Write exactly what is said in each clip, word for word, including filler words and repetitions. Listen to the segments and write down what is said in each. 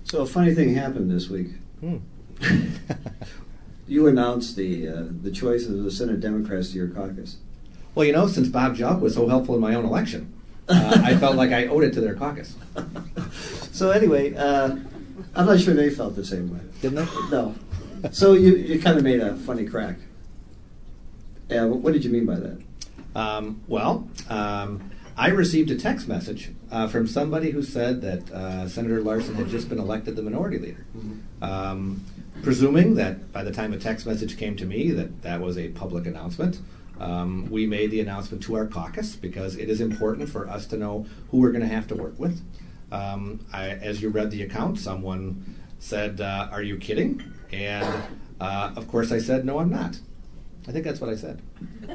So a funny thing happened this week. Hmm. You announced the uh, the choice of the Senate Democrats to your caucus. Well, you know, since Bob Jupp was so helpful in my own election, uh, I felt like I owed it to their caucus. So anyway, uh, I'm not sure they felt the same way. Didn't they? No. So you, you kind of made a funny crack. Uh, what did you mean by that? Um, well, um, I received a text message uh, from somebody who said that uh, Senator Larson had just been elected the minority leader. Mm-hmm. Um, presuming that by the time the text message came to me that that was a public announcement, um, we made the announcement to our caucus because it is important for us to know who we're going to have to work with. Um, I, as you read the account, someone said, uh, "Are you kidding?" And uh, of course I said, "No, I'm not." I think that's what I said.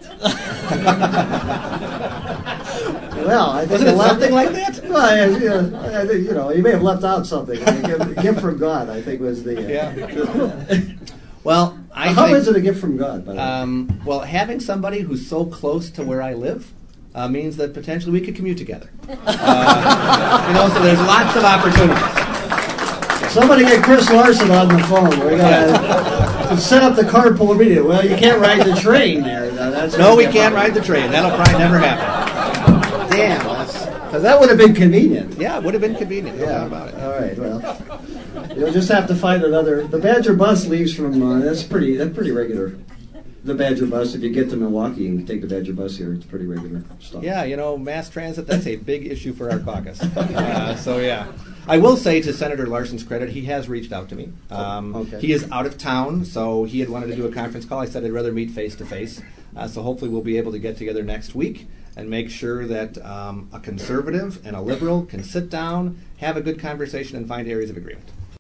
Well, I think wasn't it left, something like that? Well, I, you, know, I think, you know, you may have left out something. A gift, a gift from God, I think, was the. Uh, yeah. Well, I how think, is it a gift from God? By the way? Um, well, having somebody who's so close to where I live uh, means that potentially we could commute together. Uh, you know, so there's lots of opportunities. Somebody get Chris Larson on the phone. We gotta set up the carpool meeting. Well, you can't ride the train there. No, that's no we can't ride the train. That'll probably never happen. Damn, that's, that would have been convenient. Yeah, it would have been convenient. No yeah. doubt about it. All right. Well, you'll just have to find another. The Badger bus leaves from. Uh, that's pretty. That's pretty regular. The Badger bus. If you get to Milwaukee and take the Badger bus here, it's pretty regular stuff. Yeah, you know, mass transit. That's a big issue for our caucus. Uh, so yeah. I will say, to Senator Larson's credit, he has reached out to me. Um, okay. He is out of town, so he had wanted to do a conference call. I said I'd rather meet face-to-face. Uh, so hopefully we'll be able to get together next week and make sure that um, a conservative and a liberal can sit down, have a good conversation, and find areas of agreement.